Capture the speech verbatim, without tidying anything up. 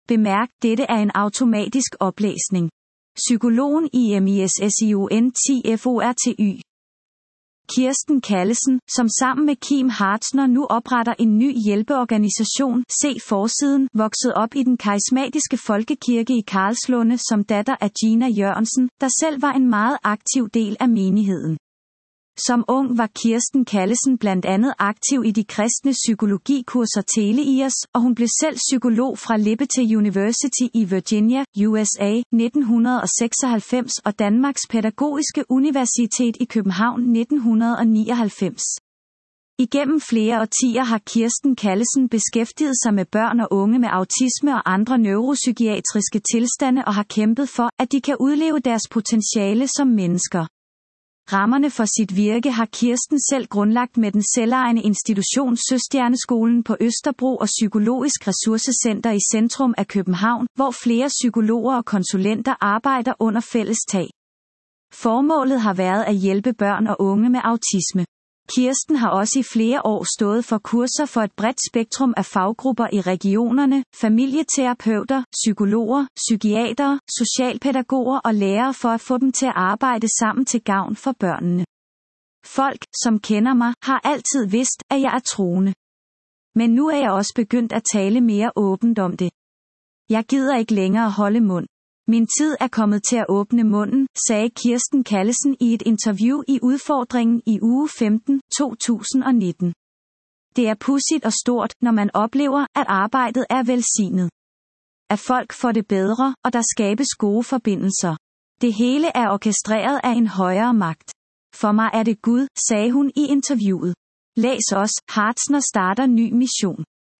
Bemærk, dette er en automatisk oplæsning. Psykologen I M I S S I O N ti F O R T Y. Kirsten Callesen, som sammen med Kim Hartner nu opretter en ny hjælpeorganisation, se forsiden, voksede op i den karismatiske folkekirke i Karlslunde som datter af Gina Jørgensen, der selv var en meget aktiv del af menigheden. Som ung var Kirsten Callesen blandt andet aktiv i de kristne psykologikurser Teleios, og hun blev selv psykolog fra Liberty University i Virginia, U S A, nitten seksoghalvfems og Danmarks Pædagogiske Universitet i København nitten nioghalvfems. Igennem flere årtier har Kirsten Callesen beskæftiget sig med børn og unge med autisme og andre neuropsykiatriske tilstande og har kæmpet for, at de kan udleve deres potentiale som mennesker. Rammerne for sit virke har Kirsten selv grundlagt med den selvejende institution Søstjerneskolen på Østerbro og Psykologisk Ressourcecenter i centrum af København, hvor flere psykologer og konsulenter arbejder under fælles tag. Formålet har været at hjælpe børn og unge med autisme. Kirsten har også i flere år stået for kurser for et bredt spektrum af faggrupper i regionerne, familieterapeuter, psykologer, psykiatere, socialpædagoger og lærere for at få dem til at arbejde sammen til gavn for børnene. Folk, som kender mig, har altid vidst, at jeg er troende. Men nu er jeg også begyndt at tale mere åbent om det. Jeg gider ikke længere holde mund. Min tid er kommet til at åbne munden, sagde Kirsten Callesen i et interview i Udfordringen i uge femten, to tusind nitten. Det er pudsigt og stort, når man oplever, at arbejdet er velsignet. At folk får det bedre, og der skabes gode forbindelser. Det hele er orkestreret af en højere magt. For mig er det Gud, sagde hun i interviewet. Læs også, Hartner starter ny mission.